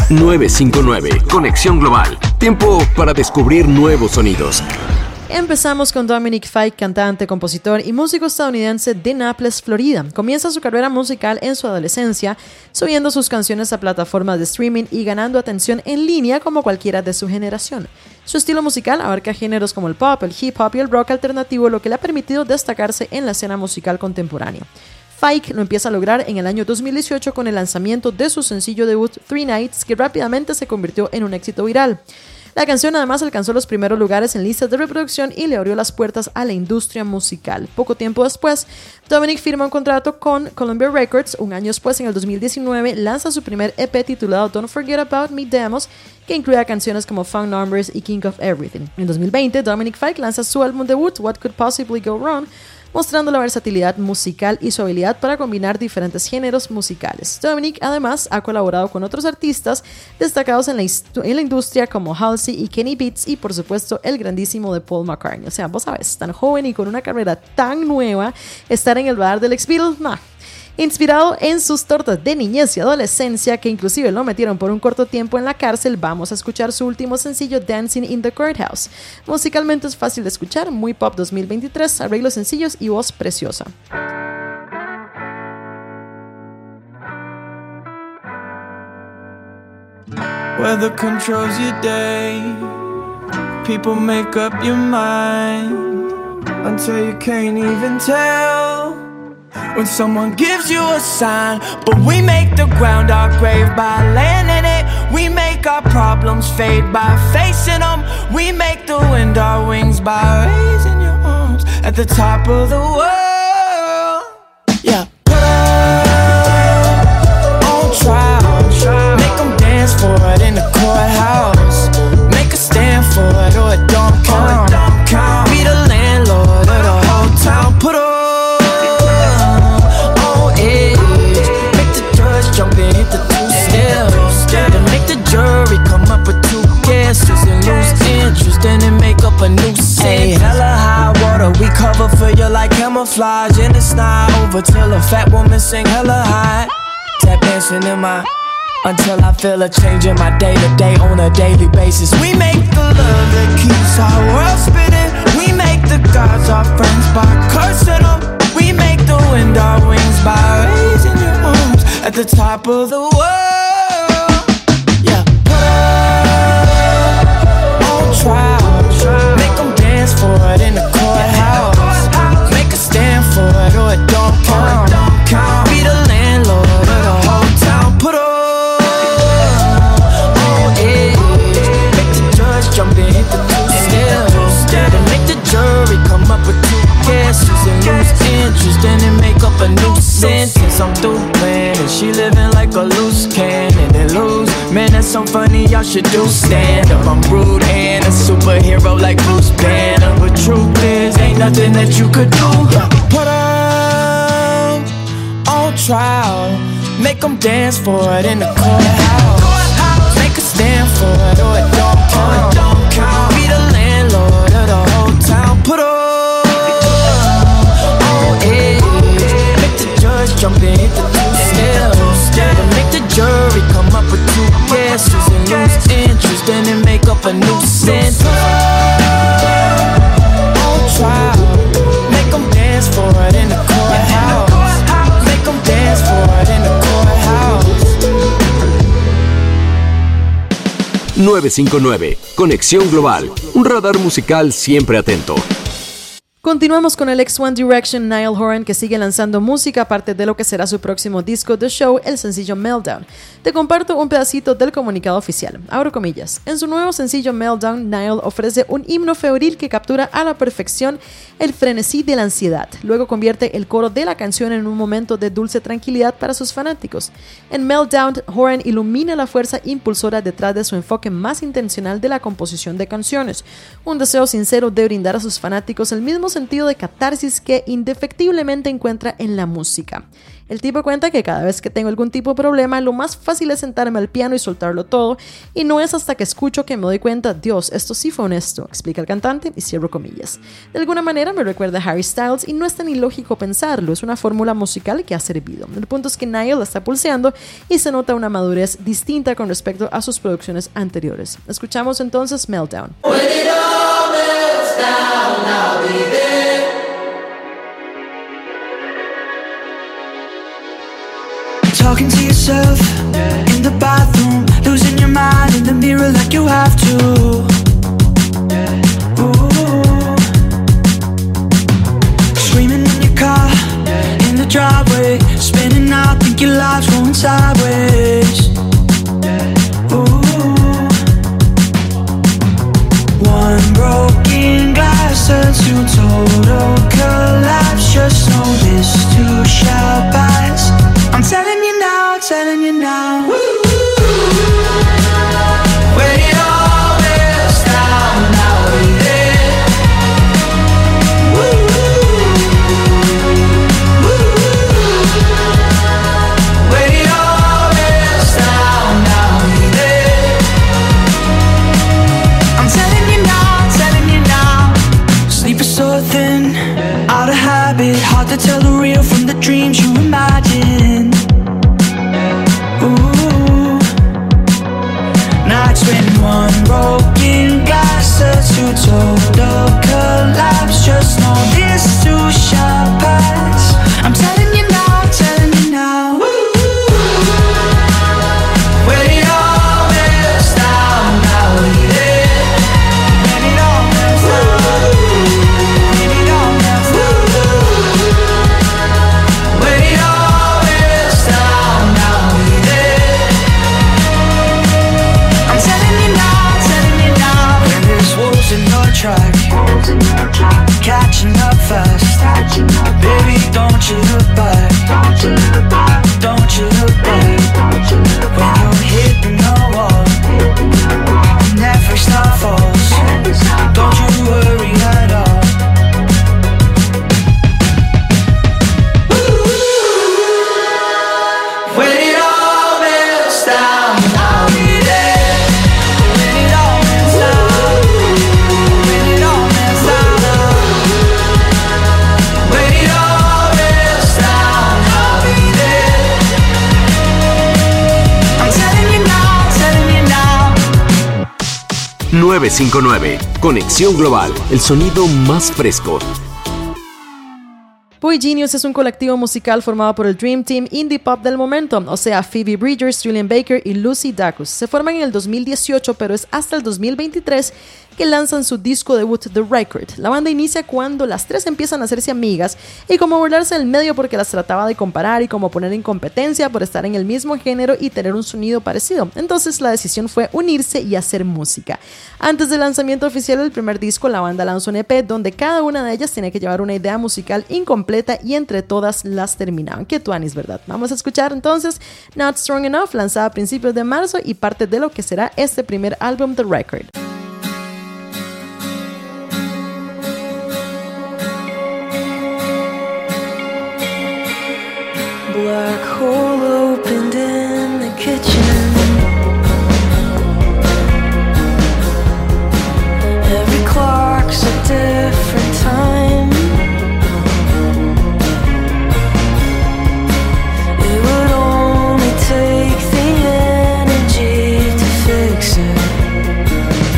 959, Conexión Global. Tiempo para descubrir nuevos sonidos. Empezamos con Dominic Fike, cantante, compositor y músico estadounidense de Naples, Florida. Comienza su carrera musical en su adolescencia, subiendo sus canciones a plataformas de streaming y ganando atención en línea como cualquiera de su generación. Su estilo musical abarca géneros como el pop, el hip hop y el rock alternativo, lo que le ha permitido destacarse en la escena musical contemporánea. Fike lo empieza a lograr en el año 2018 con el lanzamiento de su sencillo debut Three Nights, que rápidamente se convirtió en un éxito viral. La canción además alcanzó los primeros lugares en listas de reproducción y le abrió las puertas a la industria musical. Poco tiempo después, Dominic firma un contrato con Columbia Records. Un año después, en el 2019, lanza su primer EP titulado Don't Forget About Me Demos, que incluía canciones como Phone Numbers y King of Everything. En 2020, Dominic Fike lanza su álbum debut What Could Possibly Go Wrong, mostrando la versatilidad musical y su habilidad para combinar diferentes géneros musicales. Dominic además ha colaborado con otros artistas destacados en la industria como Halsey y Kenny Beats y por supuesto el grandísimo de Paul McCartney. O sea, vos sabes, tan joven y con una carrera tan nueva, estar en el radar del ex-Beatle, nah. Inspirado en sus tortas de niñez y adolescencia, que inclusive lo metieron por un corto tiempo en la cárcel, vamos a escuchar su último sencillo Dancing in the Courthouse. Musicalmente es fácil de escuchar, muy pop 2023, arreglos sencillos y voz preciosa. Weather controls your day, people make up your mind, until you can't even tell when someone gives you a sign. But we make the ground our grave by laying in it. We make our problems fade by facing them. We make the wind our wings by raising your arms at the top of the world. Yeah. Put up on trial, make them dance for it in the courthouse. Make a stand for it or it don't count. Be the landlord of the whole town. Put up jump and hit the two steps, then make the jury come up with two guesses and lose interest, and then make up a new sentence. Hey, hella high water, we cover for you like camouflage, and it's not over till a fat woman sing hella high. Tap dancing in my until I feel a change in my day-to-day on a daily basis. We make the love that keeps our world spinning. We make the gods our friends by cursing them. We make the wind our wings by raising your arms at the top of the world. Yeah. Put up on trial, make them dance for it in the courthouse. Make a stand for it or it don't count. Be the landlord of the whole town. Put up on edge, make the judge jump and hit the two steps, then make the jury come up with two guesses and lose interest, and then make up a new sentence. I'm through playing and she living like a loose cannon and lose. Man, that's so funny, y'all should do stand up. I'm rude and a superhero like Bruce Banner, but truth is, ain't nothing that you could do. Put them on trial, make them dance for it in the courthouse. Make a stand for it or it don't count. Be the landlord of the whole town. Put them jump and hit the two steps, then make the jury come up with two guesses and lose interest, and then make up a new sentence. On trial, make them dance for it in the courthouse. Make them dance for it in the courthouse. 959, Conexión Global, un radar musical siempre atento. Continuamos con el ex One Direction Niall Horan, que sigue lanzando música aparte de lo que será su próximo disco The Show, el sencillo Meltdown. Te comparto un pedacito del comunicado oficial. Abro comillas. En su nuevo sencillo Meltdown, Niall ofrece un himno febril que captura a la perfección el frenesí de la ansiedad. Luego convierte el coro de la canción en un momento de dulce tranquilidad para sus fanáticos. En Meltdown, Horan ilumina la fuerza impulsora detrás de su enfoque más intencional de la composición de canciones. Un deseo sincero de brindar a sus fanáticos el mismo sentido de catarsis que indefectiblemente encuentra en la música. El tipo cuenta que cada vez que tengo algún tipo de problema, lo más fácil es sentarme al piano y soltarlo todo, y no es hasta que escucho que me doy cuenta, Dios, esto sí fue honesto, explica el cantante y cierro comillas. De alguna manera me recuerda a Harry Styles y no es tan ilógico pensarlo, es una fórmula musical que ha servido. El punto es que Niall la está pulseando y se nota una madurez distinta con respecto a sus producciones anteriores. Escuchamos entonces Meltdown. When it all melts down, I'll be there. Talking to yourself in the bathroom, losing your mind in the mirror like you have to. Ooh. Screaming in your car, in the driveway, spinning out, think your life's going sideways. Ooh. One broken glass turns to total collapse. Just know this too shall pass. I'm telling you now, telling you now. When it all melts down, I'll be there. When it all melts down, I'll be there. I'm telling you now. Sleep is so thin, out of habit, hard to tell the real from the dreams you imagine. Ooh. Nights when one broken glass turns to total collapse. Just know this too shall pass. I'm telling you now, telling you now. When it all melts down, I'll be there. When it all melts down, when it all melts down, when it all melts down, I'll be there. I'm telling you now. When there's wolves in your track, catching up fast. Baby, don't you look back. Don't you look back. When you're hitting the wall, and every star falls, don't you worry at all. When it all melts down, I'll be there. When it all melts down, when it all melts down, when it all melts down, I'll be there. I'm telling you now. 959. Conexión Global. El sonido más fresco. Boy Genius es un colectivo musical formado por el Dream Team indie pop del momento, o sea, Phoebe Bridgers, Julian Baker y Lucy Dacus. Se forman en el 2018, pero es hasta el 2023 que lanzan su disco debut The Record. La banda inicia cuando las tres empiezan a hacerse amigas y como burlarse del medio porque las trataba de comparar y como poner en competencia por estar en el mismo género y tener un sonido parecido. Entonces la decisión fue unirse y hacer música. Antes del lanzamiento oficial del primer disco, la banda lanzó un EP donde cada una de ellas tenía que llevar una idea musical incompleta y entre todas las terminaban. Qué tuanis, ¿verdad? Vamos a escuchar entonces Not Strong Enough, lanzada a principios de marzo y parte de lo que será este primer álbum The Record. Black hole opened in the kitchen. Every clock's a different time. It would only take the energy to fix it.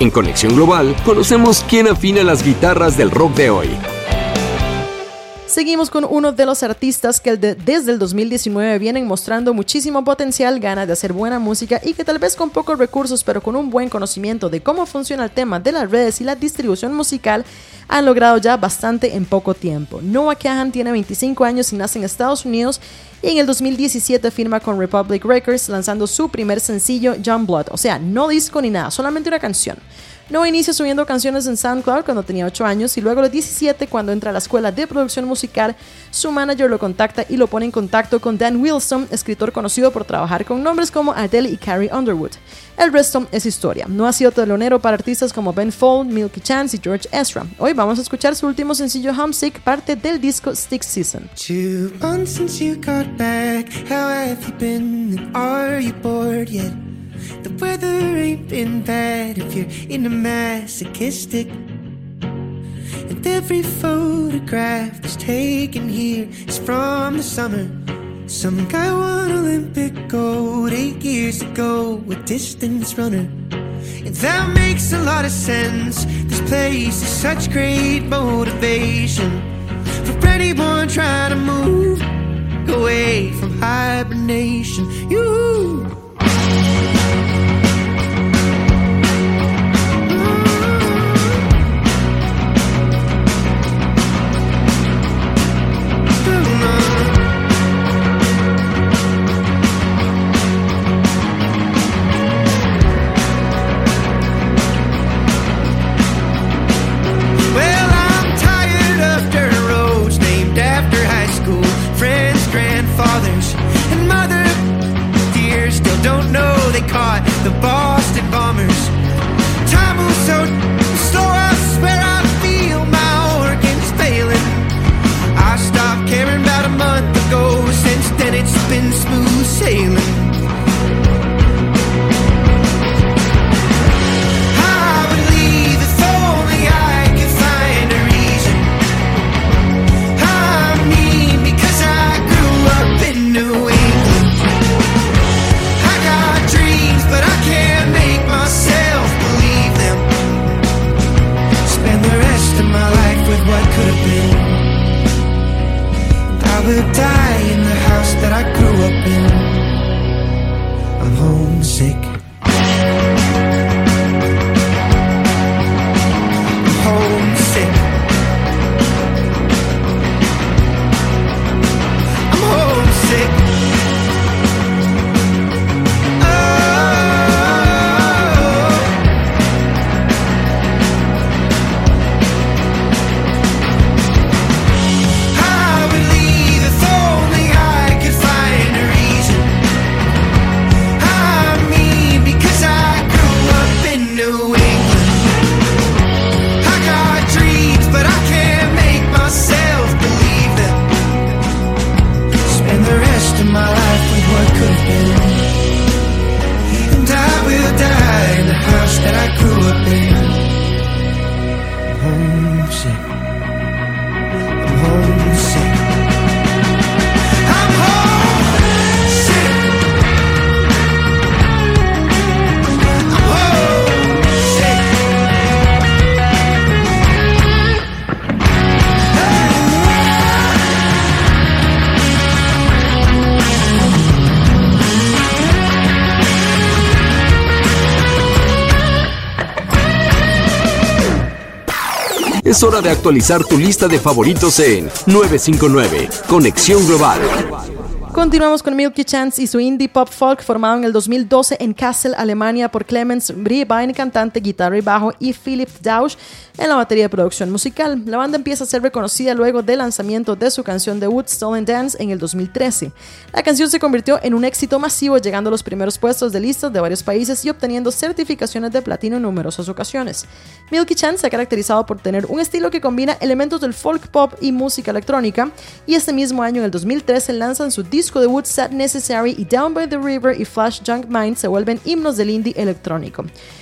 En Conexión Global, conocemos quién afina las guitarras del rock de hoy. Seguimos con uno de los artistas que desde el 2019 vienen mostrando muchísimo potencial, ganas de hacer buena música y que tal vez con pocos recursos pero con un buen conocimiento de cómo funciona el tema de las redes y la distribución musical han logrado ya bastante en poco tiempo. Noah Kahan tiene 25 años y nace en Estados Unidos y en el 2017 firma con Republic Records lanzando su primer sencillo Youngblood, o sea, no disco ni nada, solamente una canción. Noah inicia subiendo canciones en SoundCloud cuando tenía 8 años y luego a los 17, cuando entra a la escuela de producción musical, su manager lo contacta y lo pone en contacto con Dan Wilson, escritor conocido por trabajar con nombres como Adele y Carrie Underwood. El resto es historia. No ha sido telonero para artistas como Ben Folds, Milky Chance y George Ezra. Hoy vamos a escuchar su último sencillo Homesick, parte del disco Stick Season. 2 months since you got back, how have you been and are you bored yet? The weather ain't been bad if you're in a masochistic. And every photograph that's taken here is from the summer. Some guy won Olympic gold 8 years ago, a distance runner. And that makes a lot of sense. This place is such great motivation for anyone trying to move away from hibernation. You. Caught the Boston bombers. Time moves so slow, I swear I feel my organs failing. I stopped caring about a month ago. Since then it's been smooth sailing. I would leave if only I could find a reason. I mean, because I grew up in New England. But I can't make myself believe them. Spend the rest of my life with what could have been. And I will die in the house that I grew up in. I'm homesick. I'm homesick. I'm homesick. Es hora de actualizar tu lista de favoritos en 959, Conexión Global. Continuamos con Milky Chance y su indie pop folk formado en el 2012 en Kassel, Alemania por Clemens Briebein, cantante, guitarra y bajo, y Philipp Dausch en la batería de producción musical. La banda empieza a ser reconocida luego del lanzamiento de su canción debut Stolen Dance en el 2013. La canción se convirtió en un éxito masivo, llegando a los primeros puestos de listas de varios países y obteniendo certificaciones de platino en numerosas ocasiones. Milky Chance se ha caracterizado por tener un estilo que combina elementos del folk pop y música electrónica, y este mismo año, en el 2013, lanzan su disco debut Sad Necessary, y Down by the River y Flash Junk Mind se vuelven himnos del indie electrónico.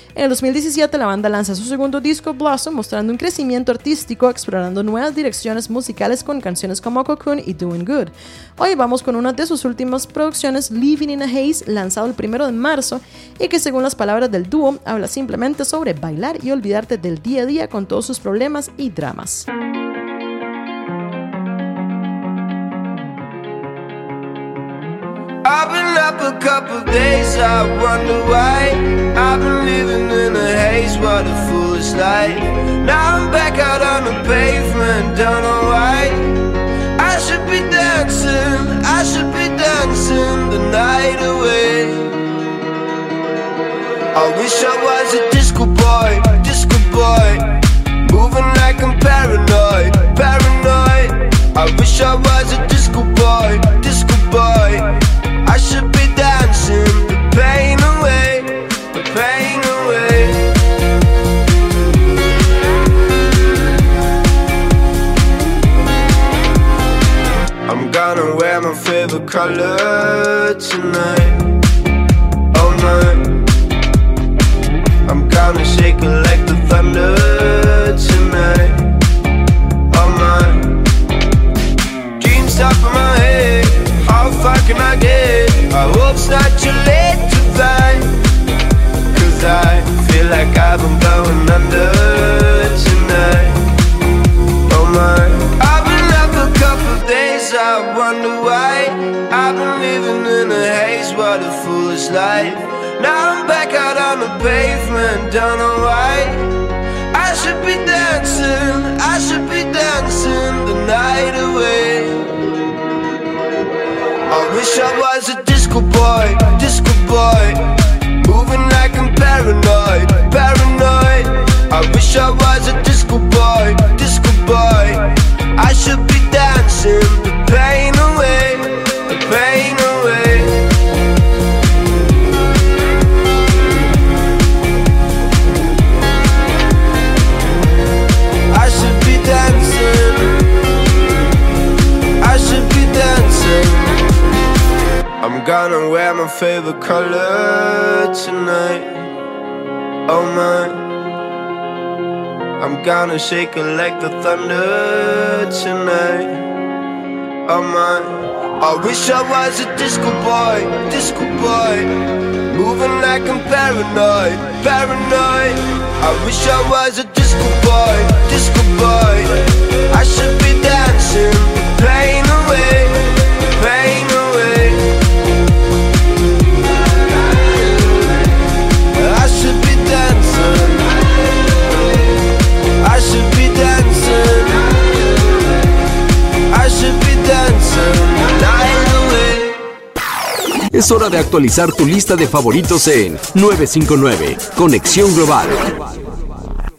En el 2017 la banda lanza su segundo disco Blossom, mostrando un crecimiento artístico, explorando nuevas direcciones musicales con canciones como Cocoon y Doing Good. Hoy vamos con una de sus últimas producciones, Living in a Haze, lanzado el 1 de marzo y que según las palabras del dúo habla simplemente sobre bailar y olvidarte del día a día con todos sus problemas y dramas. I've been up a couple days, I wonder why. I've been living in a haze, what a foolish life. Now I'm back out on the pavement, don't know why. I should be dancing the night away. I wish I was a disco boy, moving like I'm paranoid. I wish I was a disco boy. I should be dancing the pain away, I'm gonna wear my favorite color tonight, all night. I'm gonna shake it like the thunder tonight, all night. Dreams top of my head, how far can I get? I hope it's not too late to find, 'cause I feel like I've been going under tonight, oh my. I've been up a couple days, I wonder why. I've been living in a haze, what a foolish life. Now I'm back out on the pavement, don't know why. I should be dancing the night away. I wish I was a disco boy, moving like I'm paranoid. I wish I was a disco boy. I should be dancing the pain away, I should be dancing. I'm gonna wear my favorite color tonight, oh my. I'm gonna shake it like the thunder tonight, oh my. I wish I was a disco boy, moving like I'm paranoid. I wish I was a disco boy. I should be dancing the pain away. I should be dancing. I should be dancing. I should be dancing the night away. Es hora de actualizar tu lista de favoritos en 959 Conexión Global.